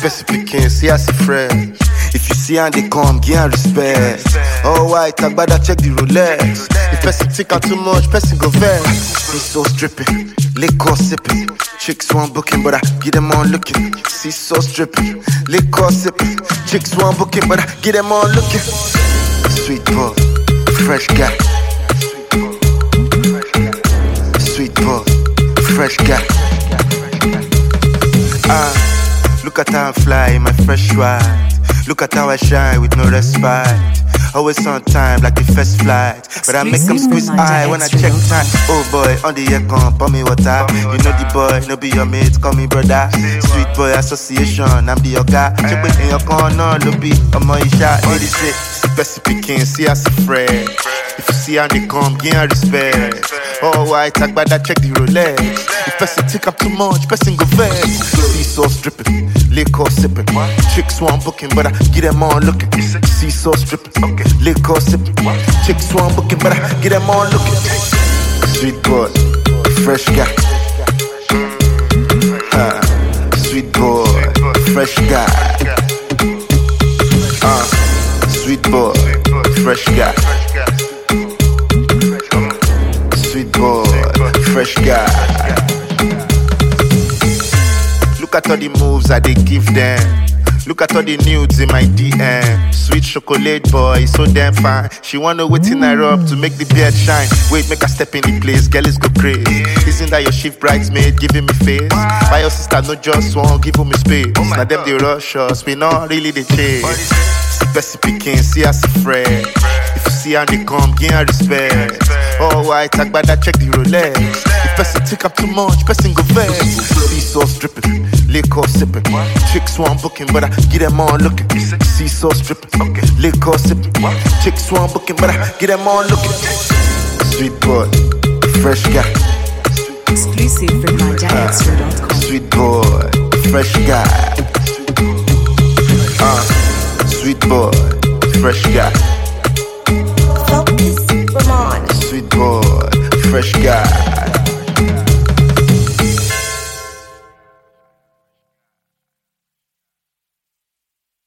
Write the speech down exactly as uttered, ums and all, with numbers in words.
person picking, see as a friend. If you see and they come, give and respect. Oh, white, I better check the Rolex. If person think out too much, person go vex. Me so stripping, liquor sipping. Chicks want booking, but I get them on looking. See so stripping, liquor sipping. Chicks want booking, but I get them on looking. Sweet boy, fresh guy. Sweet boy, fresh guy. Ah, look at how I fly in my fresh ride. Look at how I shine with no respite. Always on time like the first flight. But I make them squeeze eye when I check time. Oh boy, on the air come, pour me water. You know the boy, no be your mate, call me brother. Sweet boy association, I'm the your guy. Check with in your corner, no be a my shot. Lady say, best picking, see as a friend. If you see how they come, give and respect. Oh, I talk about that, check the Rolex. If person take up too much, person go vex. See sauce dripping, liquor sipping. Chicks want booking, but I get them on looking. See sauce dripping, liquor sipping. Chicks want booking, but I get them on looking. Sweet boy, fresh guy. Uh, sweet boy, fresh guy. Uh, sweet boy, fresh guy. Sweet boy, fresh guy. Look at all the moves I they give them. Look at all the nudes in my D M. Sweet chocolate boy, so damn fine. She wanna wait in her up to make the beard shine. Wait, make her step in the place, girl is go crazy. Isn't that your shift bridesmaid giving me face? My your sister no just won't give me space. Now them the rush us, we not really the chase. Best picking, see as a friend. If you see how they come, give and respect. Oh, I talk about that, check the Rolex. If person take up too much, person go vex. See sauce dripping, liquor sipping. Chicks want booking, but I get them on looking. See sauce dripping, liquor sipping. Chicks want booking, but I get them on looking. Sweet boy, fresh guy. Exclusive from my dad extra dot com. Sweet boy, fresh guy. Uh, sweet boy, fresh guy. Focus, Ramon. Sweet boy, fresh guy.